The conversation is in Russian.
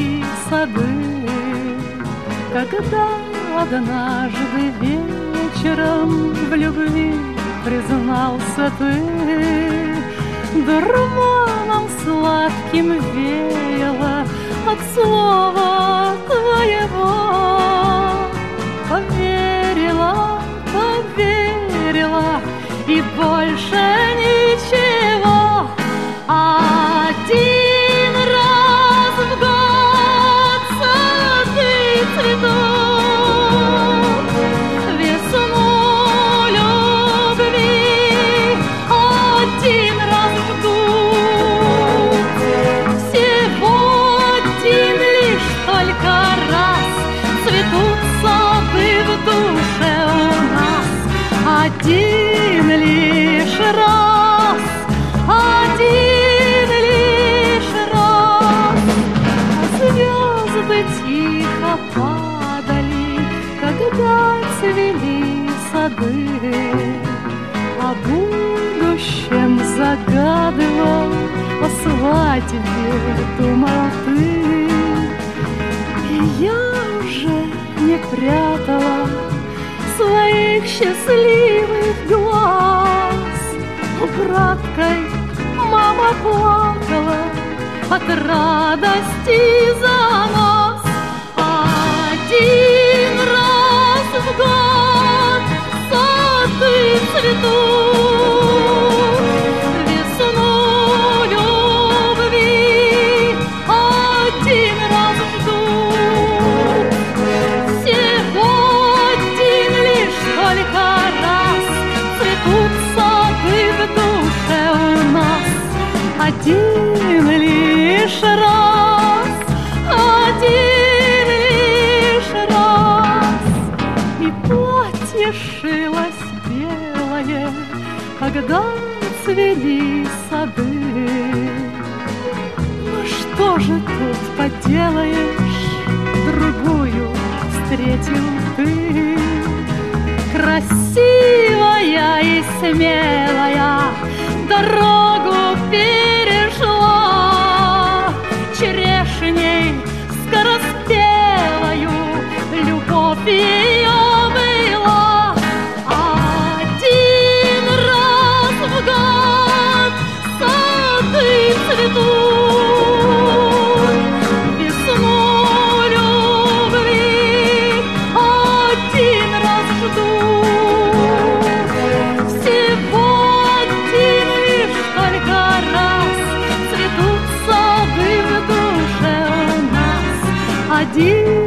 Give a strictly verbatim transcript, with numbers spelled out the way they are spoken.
цвели сады, когда однажды вечером в любви признался ты. Дурманом сладким веяло от слова твоего. Поверила, поверила, и больше ничего. Один раз в год сады цветут, весну любви один раз ждут. Всего один лишь только раз цветут сады в душе у нас. Один лишь раз, один лишь раз. Звезды тихо падали, когда цвели сады. О будущем загадывал, о свадьбе думал ты. И я уже не прятала своих счастливых глаз. Украдкой мама плакала от радости за нас. Один раз в год сады цветут, весну любви один раз ждут. Всего один лишь только раз цветут сады в душе у нас. Один лишь раз, один лишь раз. И платье шилось белое, когда цвели сады. Ну что же тут поделаешь, другую встретил ты. Красивая и смелая дорогу перешла, черешней скороспелою любовь ее была. Один раз в год сады цветут, весну любви один раз ждут. Всего один лишь только раз цветут сады в душе у нас. Один